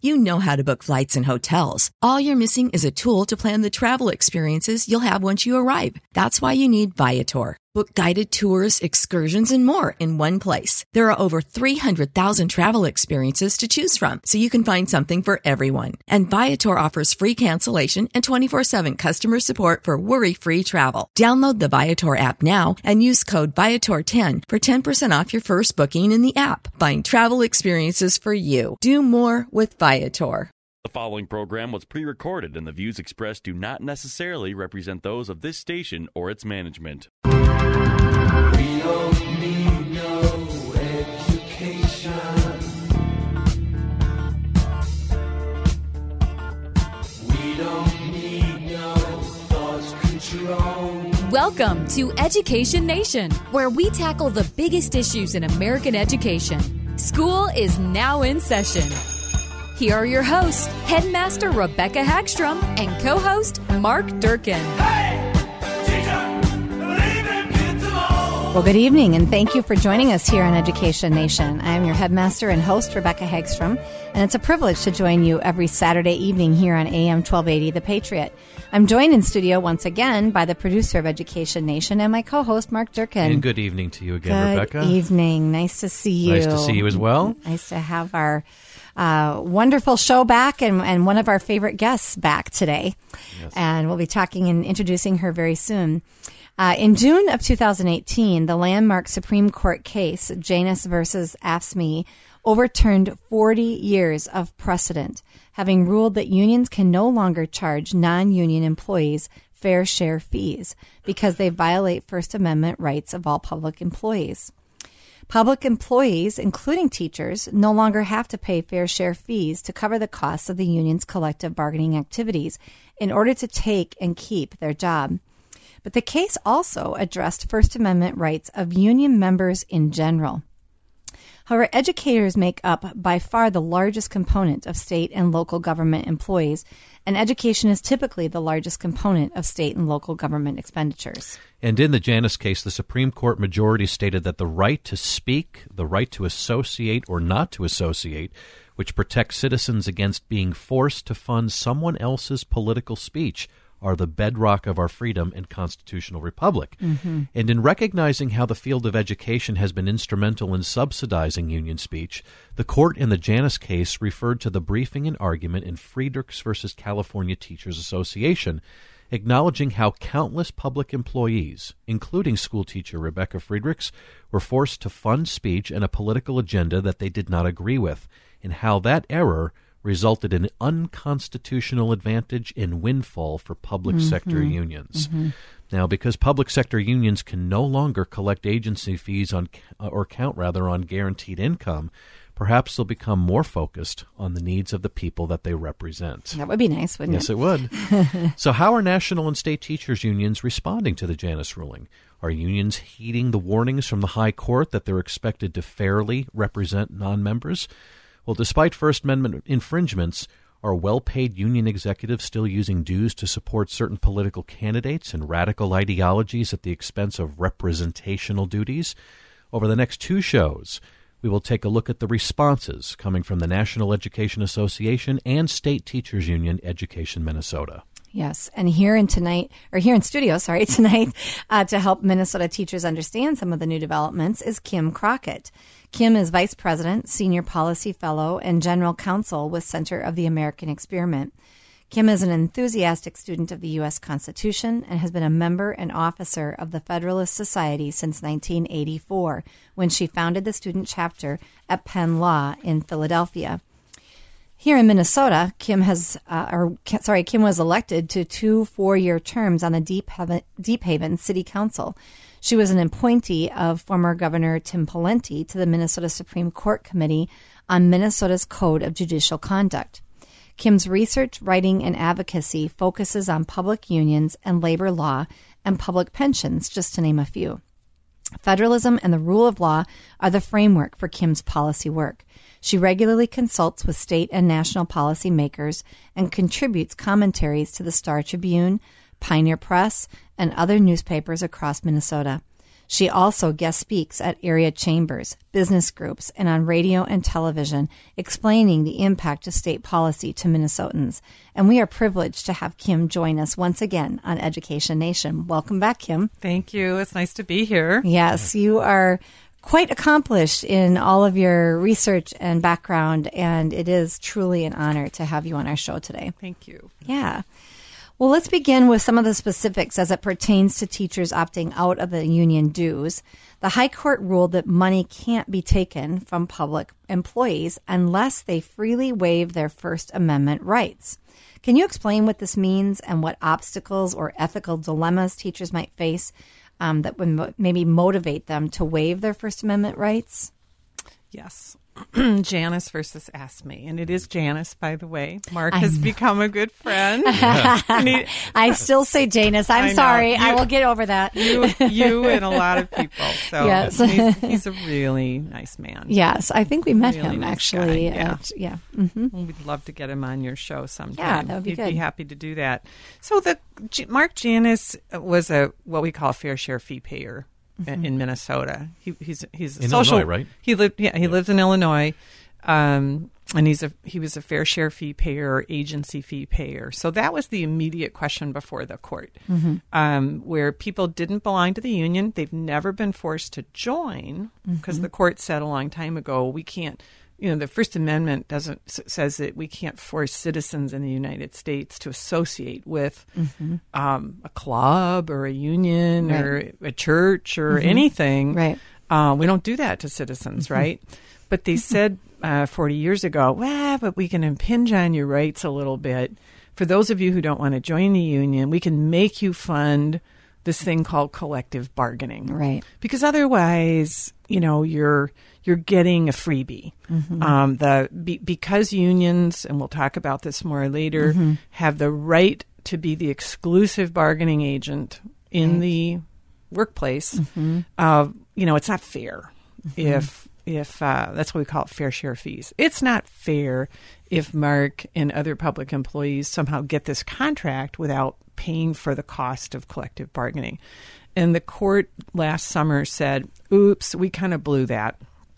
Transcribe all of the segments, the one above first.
You know how to book flights and hotels. All you're missing is a tool to plan the travel experiences you'll have once you arrive. That's why you need Viator. Book guided tours, excursions, and more in one place. There are over 300,000 travel experiences to choose from, so you can find something for everyone. And Viator offers free cancellation and 24/7 customer support for worry-free travel. Download the Viator app now and use code Viator10 for 10% off your first booking in the app. Find travel experiences for you. Do more with Viator. The following program was pre-recorded, and the views expressed do not necessarily represent those of this station or its management. We don't need no education. We don't need no thought control. Welcome to Education Nation, where we tackle the biggest issues in American education. School is now in session. Here are your hosts, Headmaster Rebecca Hagstrom and co-host Mark Durkin. Hey, teacher, believe in kids alone. Well, good evening, and thank you for joining us here on Education Nation. I am your headmaster and host, Rebecca Hagstrom, and it's a privilege to join you every Saturday evening here on AM 1280, The Patriot. I'm joined in studio once again by the producer of Education Nation and my co-host, Mark Durkin. And good evening to you again, Rebecca. Good evening. Nice to see you. Nice to see you as well. Nice to have our wonderful show back and one of our favorite guests back today. Yes. And we'll be talking and introducing her very soon. In June of 2018, the landmark Supreme Court case, Janus versus AFSCME, overturned 40 years of precedent, having ruled that unions can no longer charge non-union employees fair share fees because they violate First Amendment rights of all public employees. Public employees, including teachers, no longer have to pay fair share fees to cover the costs of the union's collective bargaining activities in order to take and keep their job. But the case also addressed First Amendment rights of union members in general. However, educators make up by far the largest component of state and local government employees, and education is typically the largest component of state and local government expenditures. And in the Janus case, the Supreme Court majority stated that the right to speak, the right to associate or not to associate, which protects citizens against being forced to fund someone else's political speech, are the bedrock of our freedom and constitutional republic. Mm-hmm. And in recognizing how the field of education has been instrumental in subsidizing union speech, the court in the Janus case referred to the briefing and argument in Friedrichs versus California Teachers Association, acknowledging how countless public employees, including schoolteacher Rebecca Friedrichs, were forced to fund speech and a political agenda that they did not agree with, and how that error resulted in unconstitutional advantage and windfall for public sector unions. Mm-hmm. Now, because public sector unions can no longer collect agency fees on guaranteed income, perhaps they'll become more focused on the needs of the people that they represent. That would be nice, wouldn't it? Yes, it would. So how are national and state teachers unions responding to the Janus ruling? Are unions heeding the warnings from the High Court that they're expected to fairly represent non-members? Well, despite First Amendment infringements, are well-paid union executives still using dues to support certain political candidates and radical ideologies at the expense of representational duties? Over the next two shows, we will take a look at the responses coming from the National Education Association and State Teachers Union Education Minnesota. Yes, and here in studio tonight, to help Minnesota teachers understand some of the new developments is Kim Crockett. Kim is Vice President, Senior Policy Fellow, and General Counsel with Center of the American Experiment. Kim is an enthusiastic student of the U.S. Constitution and has been a member and officer of the Federalist Society since 1984, when she founded the student chapter at Penn Law in Philadelphia. Here in Minnesota, Kim was elected to 2 4-year terms on the Deep Haven City Council. She was an appointee of former Governor Tim Pawlenty to the Minnesota Supreme Court Committee on Minnesota's Code of Judicial Conduct. Kim's research, writing, and advocacy focuses on public unions and labor law and public pensions, just to name a few. Federalism and the rule of law are the framework for Kim's policy work. She regularly consults with state and national policy makers and contributes commentaries to the Star Tribune, Pioneer Press, and other newspapers across Minnesota. She also guest speaks at area chambers, business groups, and on radio and television, explaining the impact of state policy to Minnesotans. And we are privileged to have Kim join us once again on Education Nation. Welcome back, Kim. Thank you. It's nice to be here. Yes, you are quite accomplished in all of your research and background, and it is truly an honor to have you on our show today. Thank you. Yeah. Well, let's begin with some of the specifics as it pertains to teachers opting out of the union dues. The High Court ruled that money can't be taken from public employees unless they freely waive their First Amendment rights. Can you explain what this means and what obstacles or ethical dilemmas teachers might face that would maybe motivate them to waive their First Amendment rights? Yes. Janice versus Ask Me. And it is Janice, by the way. Mark has become a good friend. I still say Janice. I'm sorry. I will get over that. You and a lot of people. So yes. he's a really nice man. Yes. I think we met really him, nice actually. guy. Yeah. Mm-hmm. We'd love to get him on your show sometime. Yeah, that would be He'd good. be happy to do that. So Mark Janice was what we call a fair share fee payer. In Minnesota, he's a in social. Illinois, right? He lives in Illinois, and he was a fair share fee payer, agency fee payer. So that was the immediate question before the court, where people didn't belong to the union. They've never been forced to join because the court said a long time ago we can't. The First Amendment says that we can't force citizens in the United States to associate with a club or a union or a church or anything. Right. We don't do that to citizens, right? But they said 40 years ago, but we can impinge on your rights a little bit. For those of you who don't want to join the union, we can make you fund this thing called collective bargaining. Right. Because otherwise, you're getting a freebie. Because unions, and we'll talk about this more later, have the right to be the exclusive bargaining agent in the workplace. It's not fair if that's what we call it, fair share fees. It's not fair if Mark and other public employees somehow get this contract without paying for the cost of collective bargaining. And the court last summer said, oops, we kind of blew that.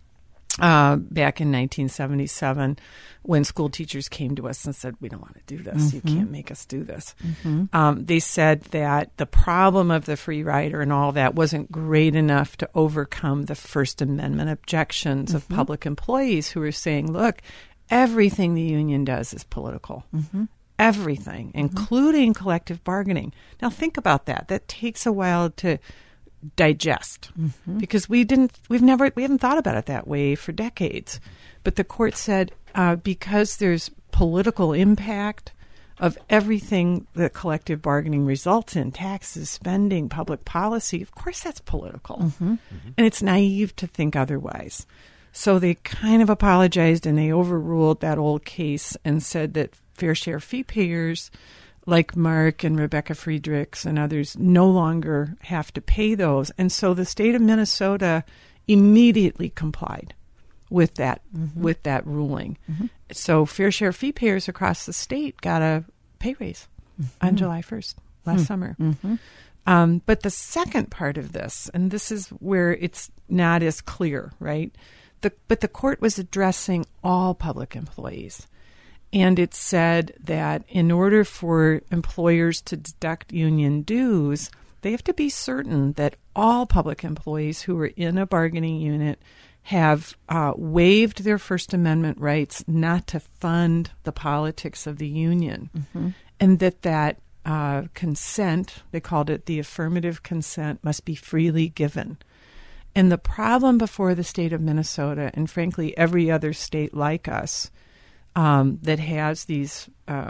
Back in 1977, when school teachers came to us and said, we don't want to do this. You can't make us do this. They said that the problem of the free rider and all that wasn't great enough to overcome the First Amendment objections of public employees who were saying, look, everything the union does is political. Everything, including collective bargaining. Now think about that. That takes a while to digest because we haven't thought about it that way for decades. But the court said because there's political impact of everything that collective bargaining results in, taxes, spending, public policy, of course that's political. And it's naive to think otherwise. So they kind of apologized and they overruled that old case and said that fair share fee payers like Mark and Rebecca Friedrichs and others no longer have to pay those. And so the state of Minnesota immediately complied with that ruling. So fair share fee payers across the state got a pay raise on July 1st last summer. But the second part of this, and this is where it's not as clear, right? But the court was addressing all public employees. And it said that in order for employers to deduct union dues, they have to be certain that all public employees who are in a bargaining unit have waived their First Amendment rights not to fund the politics of the union. And that consent, they called it the affirmative consent, must be freely given. And the problem before the state of Minnesota, and frankly every other state like us, that has these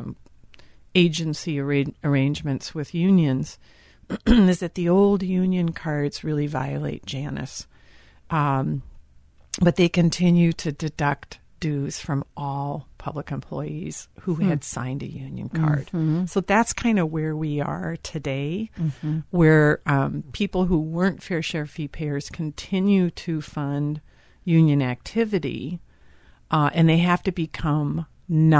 agency arrangements with unions is that the old union cards really violate Janus. But they continue to deduct dues from all public employees who had signed a union card. So that's kind of where we are today, where people who weren't fair share fee payers continue to fund union activity, and they have to become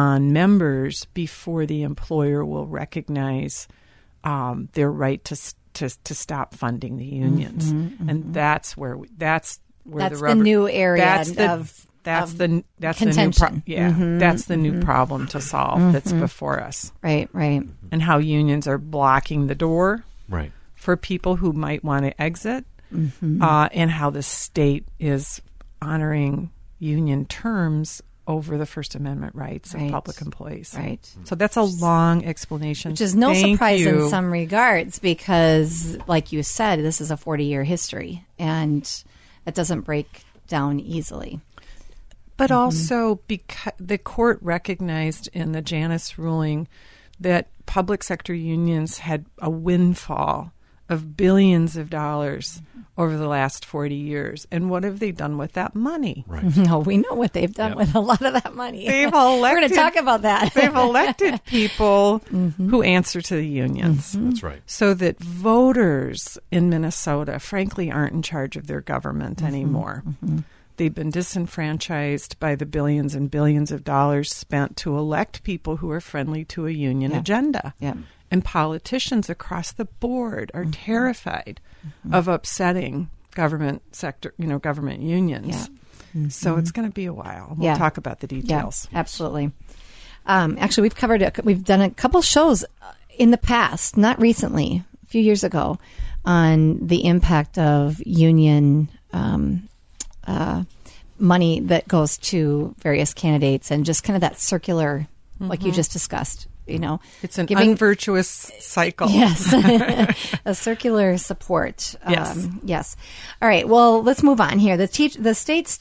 non-members before the employer will recognize their right to stop funding the unions, and that's where that's the rubber, the new area that's of contention. That's the new Mm-hmm. problem to solve that's before us. Right. And how unions are blocking the door Right. for people who might want to exit, Mm-hmm. and how the state is honoring union terms over the First Amendment rights of Right. public employees. Right. So that's a long explanation. Which is no Thank surprise you. in some regards because, like you said, this is a 40-year history, and it doesn't break down easily. But also because the court recognized in the Janus ruling that public sector unions had a windfall of billions of dollars over the last 40 years. And what have they done with that money? Right. No, we know what they've done with a lot of that money. They've We're going elected- to talk about that. They've elected people who answer to the unions. That's right. So that voters in Minnesota, frankly, aren't in charge of their government anymore. They've been disenfranchised by the billions and billions of dollars spent to elect people who are friendly to a union agenda. Yeah. And politicians across the board are terrified of upsetting government sector, government unions. Yeah. So it's going to be a while. We'll talk about the details. Yeah, absolutely. Actually, we've done a couple shows in the past, not recently, a few years ago, on the impact of union money that goes to various candidates and just kind of that circular, like you just discussed. It's an unvirtuous cycle. Yes, a circular support. Yes. Yes. All right. Well, let's move on here. The state's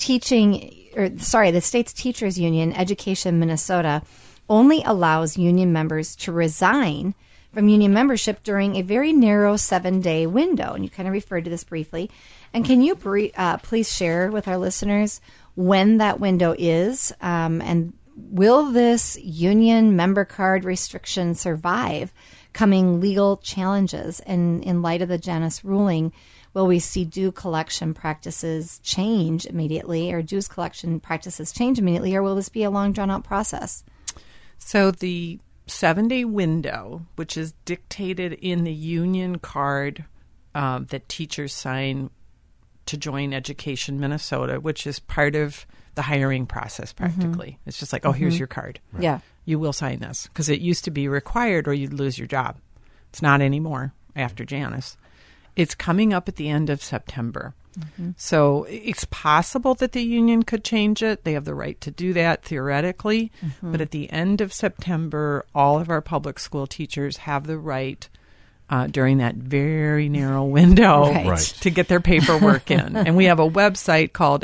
teachers union, Education Minnesota, only allows union members to resign from union membership during a very narrow 7-day window. And you kind of referred to this briefly. And can you please share with our listeners when that window is, and will this union member card restriction survive coming legal challenges? And in light of the Janus ruling, will we see due collection practices change immediately, or dues collection practices change immediately, or will this be a long, drawn-out process? So the 7-day window, which is dictated in the union card that teachers sign to join Education Minnesota, which is part of the hiring process practically. It's just like, here's your card. Right. Yeah. You will sign this. Because it used to be required or you'd lose your job. It's not anymore after Janus. It's coming up at the end of September. So it's possible that the union could change it. They have the right to do that theoretically. But at the end of September, all of our public school teachers have the right during that very narrow window Right. to get their paperwork in. And we have a website called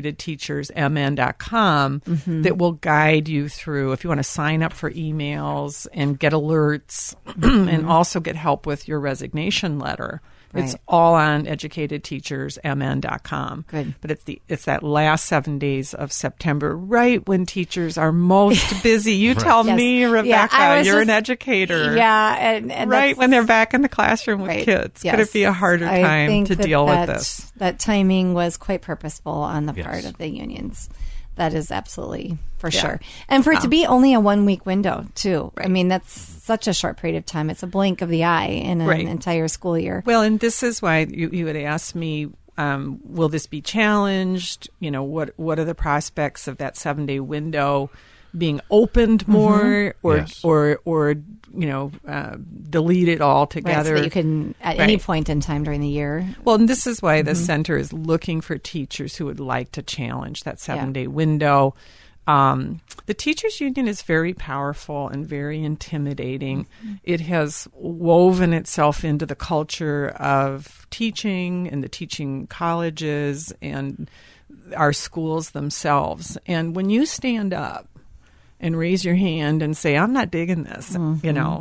educatedteachersmn.com that will guide you through if you want to sign up for emails and get alerts and also get help with your resignation letter. It's Right. all on educatedteachersmn.com. Good. But it's that last 7 days of September, right when teachers are most busy. You tell Yes. me, Yeah, Rebecca, I was you're an just- educator. Yeah, and Right that's- when they're back in the classroom with Right. kids. Yes. Could it be a harder I time think to that deal with this? That timing was quite purposeful on the Yes. part of the unions. That is absolutely for Yeah. sure. And for it to be only a 1-week window, too. I mean, that's such a short period of time. It's a blink of the eye in an Right. entire school year. Well, and this is why you had asked me, will this be challenged? What are the prospects of that 7-day window being opened more Yes. or deleted Right, altogether? so that you can, at any Right. point in time during the year. Well, and this is why the center is looking for teachers who would like to challenge that 7-day window. The teachers union is very powerful and very intimidating. It has woven itself into the culture of teaching and the teaching colleges and our schools themselves. And when you stand up and raise your hand and say, I'm not digging this, you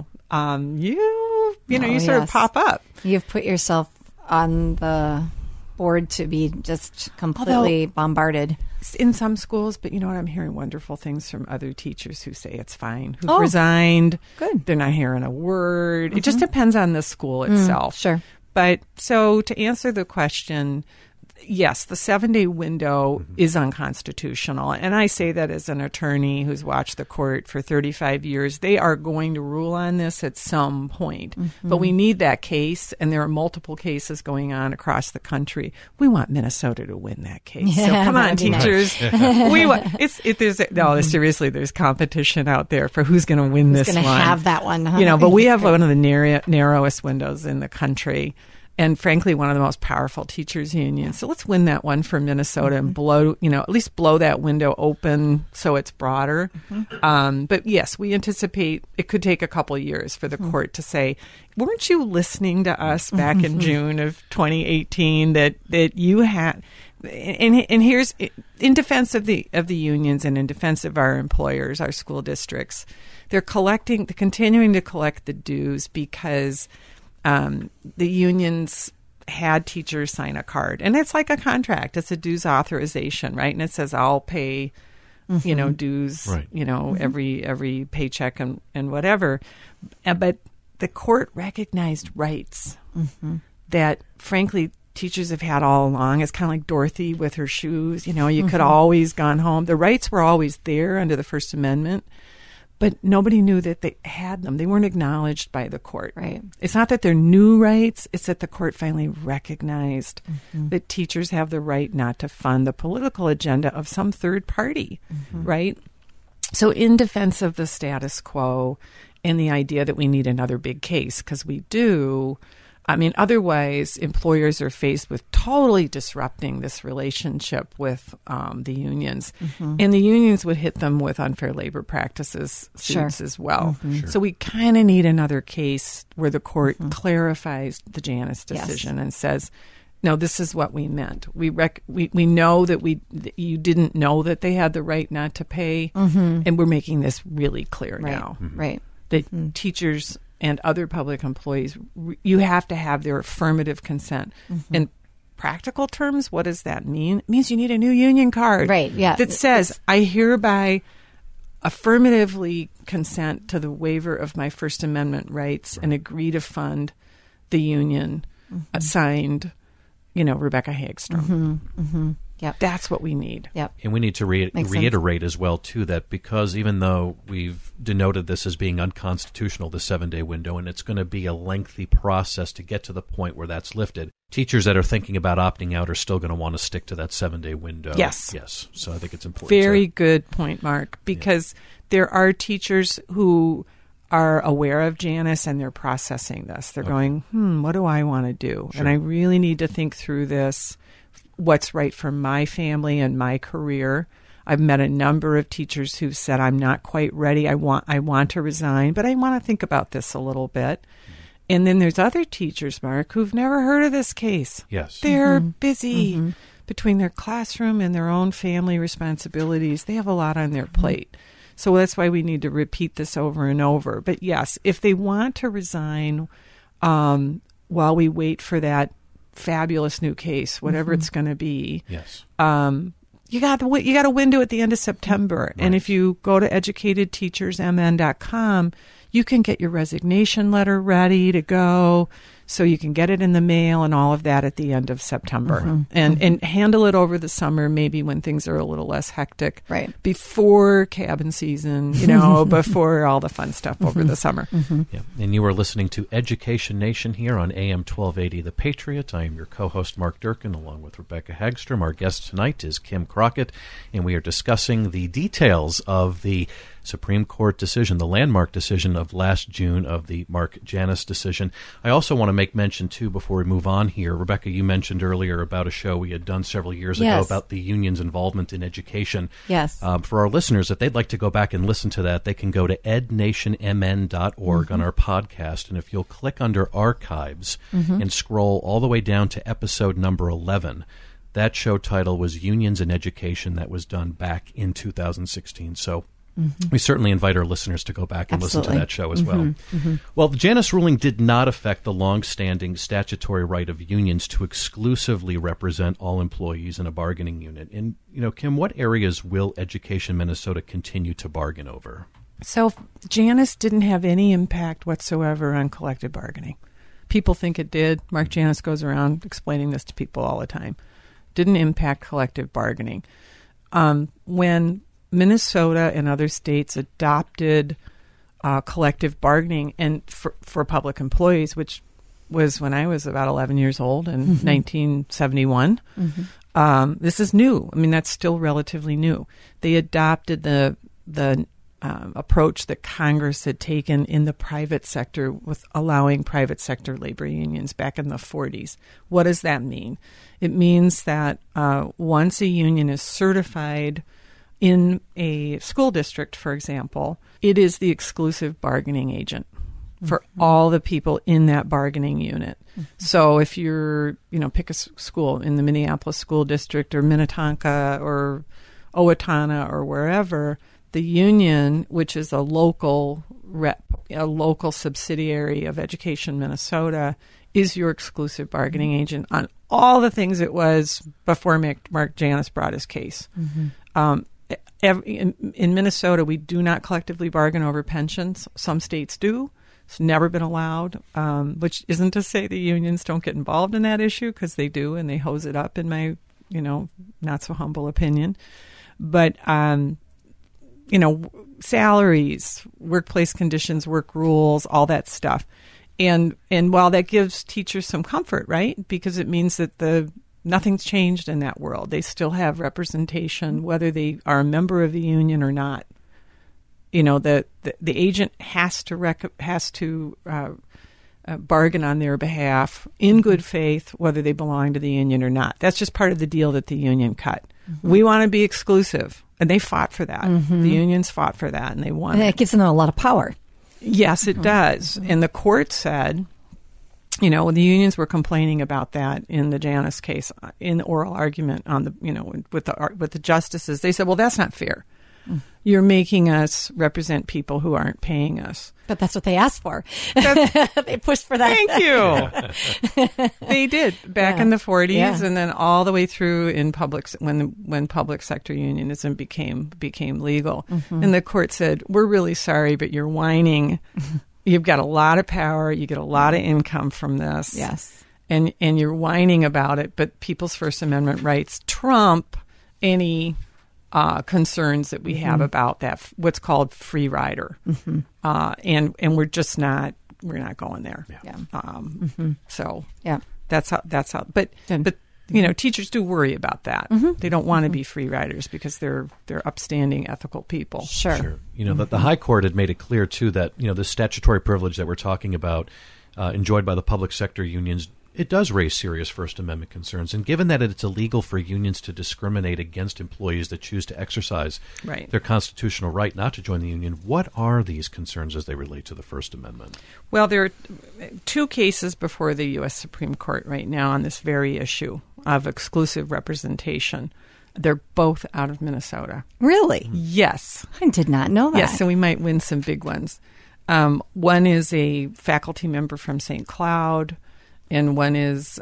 sort of pop up. You've put yourself on the board to be just completely bombarded. In some schools, but you know what? I'm hearing wonderful things from other teachers who say it's fine, who've resigned. Good. They're not hearing a word. It just depends on the school itself. Sure. But so to answer the question, yes, the 7-day window is unconstitutional. And I say that as an attorney who's watched the court for 35 years. They are going to rule on this at some point. But we need that case, and there are multiple cases going on across the country. We want Minnesota to win that case. So come on, teachers. Seriously, there's competition out there for who's going to win this one. Who's going to have that one. Huh? But we have one of the narrowest windows in the country. And frankly, one of the most powerful teachers unions. So let's win that one for Minnesota and at least blow that window open so it's broader. But yes, we anticipate it could take a couple years for the court to say, weren't you listening to us back in June of 2018 that you had? And here's in defense of the unions and in defense of our employers, our school districts, they're continuing to collect the dues because the unions had teachers sign a card, and it's like a contract. It's a dues authorization, right? And it says I'll pay, dues, right. Every paycheck and whatever. But the court recognized rights that, frankly, teachers have had all along. It's kind of like Dorothy with her shoes. You could always gone home. The rights were always there under the First Amendment. But nobody knew that they had them. They weren't acknowledged by the court. Right. It's not that they're new rights. It's that the court finally recognized that teachers have the right not to fund the political agenda of some third party, right? So in defense of the status quo and the idea that we need another big case, because we do, otherwise employers are faced with totally disrupting this relationship with the unions. And the unions would hit them with unfair labor practices suits as well. Sure. So we kind of need another case where the court clarifies the Janus decision and says, no, this is what we meant. We know that you didn't know that they had the right not to pay, and we're making this really clear now. Right. That teachers and other public employees, you have to have their affirmative consent. In practical terms, what does that mean? It means you need a new union card. Right, yeah. That says, I hereby affirmatively consent to the waiver of my First Amendment rights and agree to fund the union, signed, Rebecca Hagstrom. Yep. That's what we need. Yep. And we need to reiterate as well, too, that because even though we've denoted this as being unconstitutional, the 7-day window, and it's going to be a lengthy process to get to the point where that's lifted, teachers that are thinking about opting out are still going to want to stick to that 7-day window. Yes. So I think it's important. Very good point, Mark, because there are teachers who are aware of Janus and they're processing this. They're going, what do I want to do? Sure. And I really need to think through this. What's right for my family and my career. I've met a number of teachers who've said, I'm not quite ready. I want to resign, but I want to think about this a little bit. And then there's other teachers, Mark, who've never heard of this case. Yes. They're busy between their classroom and their own family responsibilities. They have a lot on their plate. So that's why we need to repeat this over and over. But yes, if they want to resign while we wait for that fabulous new case, whatever it's going to be. Yes. You got a window at the end of September. Right. And if you go to educatedteachersmn.com, you can get your resignation letter ready to go. So you can get it in the mail and all of that at the end of September. And handle it over the summer, maybe when things are a little less hectic. Right. Before cabin season, before all the fun stuff over the summer. Yeah. And you are listening to Education Nation here on AM 1280 The Patriot. I am your co-host, Mark Durkin, along with Rebecca Hagstrom. Our guest tonight is Kim Crockett, and we are discussing the details of the Supreme Court decision, the landmark decision of last June of the Mark Janus decision. I also want to make mention, too, before we move on here, Rebecca, you mentioned earlier about a show we had done several years ago about the union's involvement in education. Yes. For our listeners, if they'd like to go back and listen to that, they can go to ednationmn.org on our podcast, and if you'll click under Archives and scroll all the way down to episode number 11, that show title was Unions in Education. That was done back in 2016. So we certainly invite our listeners to go back and listen to that show as well. Well, the Janus ruling did not affect the long-standing statutory right of unions to exclusively represent all employees in a bargaining unit. And, Kim, what areas will Education Minnesota continue to bargain over? So Janus didn't have any impact whatsoever on collective bargaining. People think it did. Mark Janus goes around explaining this to people all the time. didn't impact collective bargaining. When Minnesota and other states adopted collective bargaining and for public employees, which was when I was about 11 years old in 1971. This is new. I mean, that's still relatively new. They adopted the approach that Congress had taken in the private sector with allowing private sector labor unions back in the 40s. What does that mean? It means that once a union is certified in a school district, for example, it is the exclusive bargaining agent for all the people in that bargaining unit. So if you're, pick a school in the Minneapolis School District or Minnetonka or Owatonna or wherever, the union, which is a local subsidiary of Education Minnesota, is your exclusive bargaining agent on all the things it was before Mark Janus brought his case. In Minnesota, we do not collectively bargain over pensions. Some states do. It's never been allowed, which isn't to say the unions don't get involved in that issue, because they do, and they hose it up, in my, not so humble opinion. But, salaries, workplace conditions, work rules, all that stuff. And while that gives teachers some comfort, right, because it means that nothing's changed in that world. They still have representation, whether they are a member of the union or not. The agent has to bargain on their behalf in good faith, whether they belong to the union or not. That's just part of the deal that the union cut. We want to be exclusive, and they fought for that. The unions fought for that, and they won. And it gives them a lot of power. Yes, it does. And the court said, when the unions were complaining about that in the Janus case, in the oral argument on with the justices, they said, well, that's not fair. You're making us represent people who aren't paying us. But that's what they asked for. They pushed for that. Thank you. They did back in the 40s, and then all the way through in when public sector unionism became legal. And the court said, we're really sorry, but you're whining. You've got a lot of power. You get a lot of income from this. Yes. And you're whining about it, but people's First Amendment rights trump any concerns that we have about that, what's called free rider. And we're just not going there. So that's how, but teachers do worry about that. They don't want to be free riders because they're upstanding, ethical people. Sure. The High Court had made it clear too that, the statutory privilege that we're talking about enjoyed by the public sector unions, it does raise serious First Amendment concerns. And given that it's illegal for unions to discriminate against employees that choose to exercise their constitutional right not to join the union, what are these concerns as they relate to the First Amendment? Well, there are two cases before the U.S. Supreme Court right now on this very issue of exclusive representation. They're both out of Minnesota. Really? Yes. I did not know that. Yes, and we might win some big ones. One is a faculty member from St. Cloud, and one is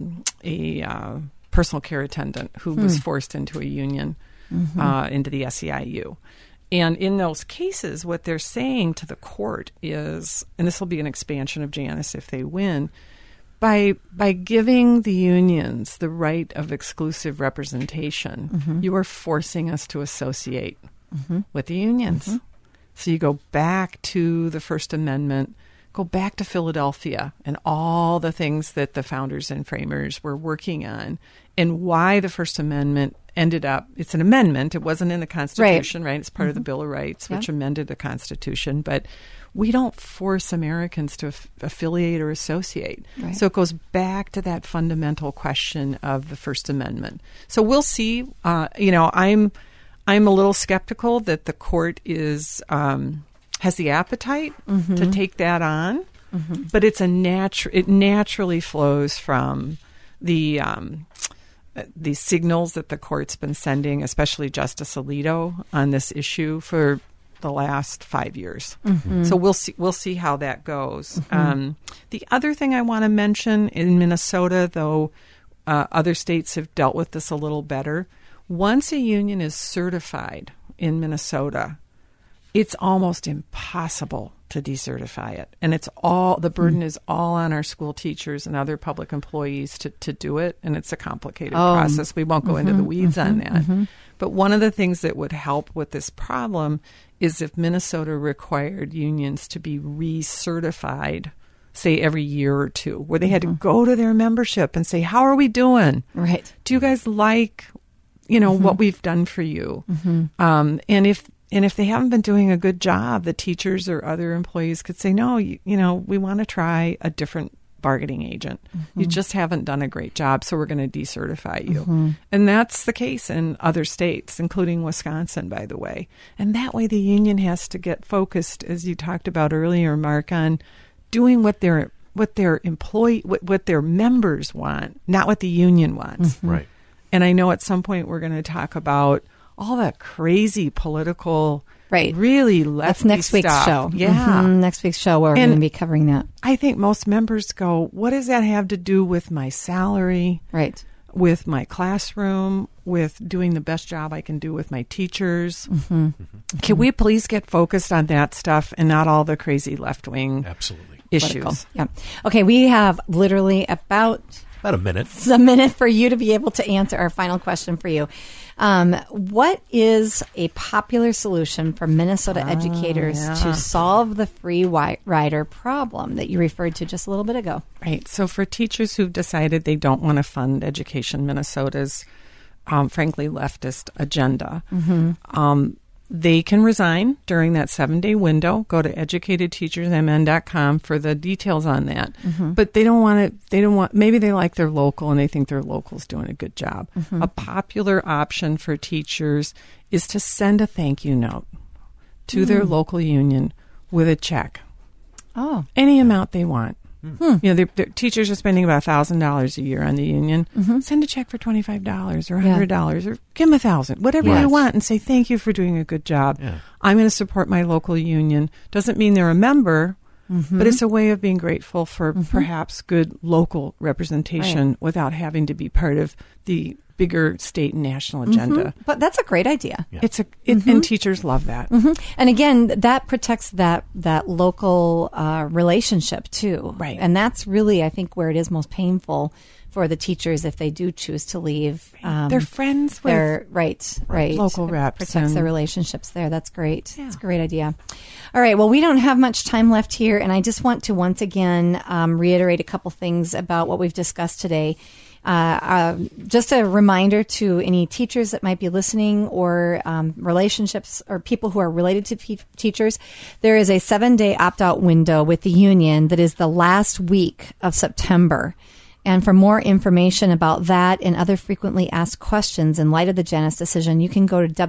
a personal care attendant who was forced into a union, into the SEIU. And in those cases, what they're saying to the court is, and this will be an expansion of Janus if they win, by giving the unions the right of exclusive representation, you are forcing us to associate with the unions. So you go back to the First Amendment, go back to Philadelphia and all the things that the founders and framers were working on, and why the First Amendment ended up, it's an amendment, it wasn't in the Constitution, right? It's part of the Bill of Rights, which amended the Constitution, but we don't force Americans to affiliate or associate. Right. So it goes back to that fundamental question of the First Amendment. So we'll see. I'm a little skeptical that the court has the appetite to take that on, but it's it naturally flows from the signals that the court's been sending, especially Justice Alito, on this issue for the last 5 years. So we'll see how that goes. The other thing I want to mention in Minnesota, though other states have dealt with this a little better, once a union is certified in Minnesota, it's almost impossible to decertify it. And it's all, the burden is all on our school teachers and other public employees to do it. And it's a complicated process. We won't go into the weeds on that. But one of the things that would help with this problem is if Minnesota required unions to be recertified, say every year or two, where they had to go to their membership and say, how are we doing? Right. Do you guys like, what we've done for you? And if they haven't been doing a good job, the teachers or other employees could say, no, we want to try a different bargaining agent. You just haven't done a great job, so we're going to decertify you. And that's the case in other states, including Wisconsin, by the way. And that way the union has to get focused, as you talked about earlier, Mark, on doing what their members want, not what the union wants. Right. And I know at some point we're going to talk about all that crazy political, really lefty That's next week's stuff. show. Yeah. Next week's show, we're going to be covering that. I think most members go, what does that have to do with my salary? Right. With my classroom, with doing the best job I can do with my teachers? Can we please get focused on that stuff and not all the crazy left-wing issues? Political. Yeah. Okay, we have literally about a minute. It's a minute for you to be able to answer our final question for you. What is a popular solution for Minnesota educators to solve the free rider problem that you referred to just a little bit ago? Right. So for teachers who've decided they don't want to fund Education Minnesota's, frankly, leftist agenda, they can resign during that 7-day window. Go to educatedteachersmn.com for the details on that. But they don't want, maybe they like their local and they think their local's doing a good job. A popular option for teachers is to send a thank you note to their local union with a check. Any amount they want. Their teachers are spending about $1,000 a year on the union. Send a check for $25 or $100 or give them $1,000, whatever you want, and say thank you for doing a good job. I'm going to support my local union. Doesn't mean they're a member, but it's a way of being grateful for perhaps good local representation without having to be part of the bigger state and national agenda. But that's a great idea. It's and teachers love that. And again, that protects that local relationship too. Right. And that's really, I think, where it is most painful for the teachers if they do choose to leave. They're friends with their local reps. Protects their relationships there. That's great. That's a great idea. All right. Well, we don't have much time left here, and I just want to once again reiterate a couple things about what we've discussed today. Just a reminder to any teachers that might be listening or relationships or people who are related to teachers, there is a 7-day opt-out window with the union that is the last week of September. And for more information about that and other frequently asked questions in light of the Janus decision, you can go to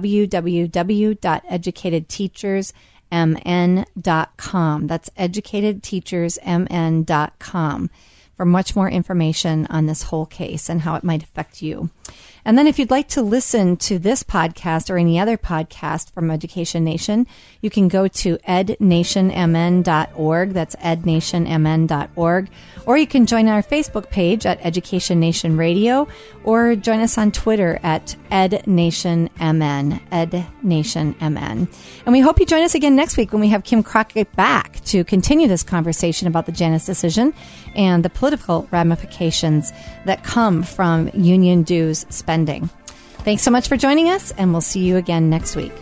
www.educatedteachersmn.com. That's educatedteachersmn.com. for much more information on this whole case and how it might affect you. And then if you'd like to listen to this podcast or any other podcast from Education Nation, you can go to ednationmn.org. That's ednationmn.org. Or you can join our Facebook page at Education Nation Radio, or join us on Twitter at ednationmn, ednationmn. And we hope you join us again next week when we have Kim Crockett back to continue this conversation about the Janus decision and the political ramifications that come from union dues spending. Thanks so much for joining us, and we'll see you again next week.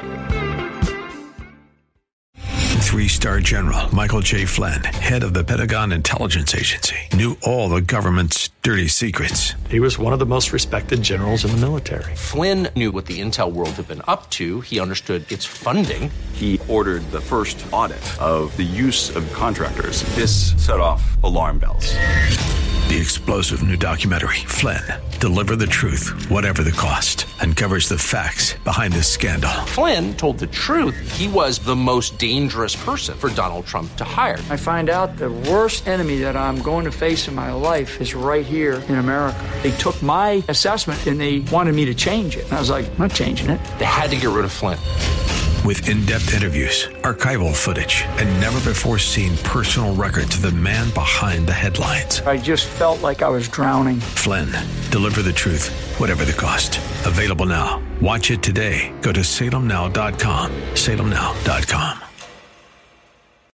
3-star General Michael J. Flynn, head of the Pentagon Intelligence Agency, knew all the government's dirty secrets. He was one of the most respected generals in the military. Flynn knew what the intel world had been up to. He understood its funding. He ordered the first audit of the use of contractors. This set off alarm bells. The explosive new documentary, Flynn, Deliver the Truth, Whatever the Cost, uncovers the facts behind this scandal. Flynn told the truth. He was the most dangerous person for Donald Trump to hire. I find out the worst enemy that I'm going to face in my life is right here in America. They took my assessment and they wanted me to change it. And I was like, I'm not changing it. They had to get rid of Flynn. with in-depth interviews, archival footage, and never-before-seen personal records of the man behind the headlines. I just felt like I was drowning. Flynn, deliver the truth, whatever the cost. Available now. Watch it today. Go to salemnow.com. salemnow.com.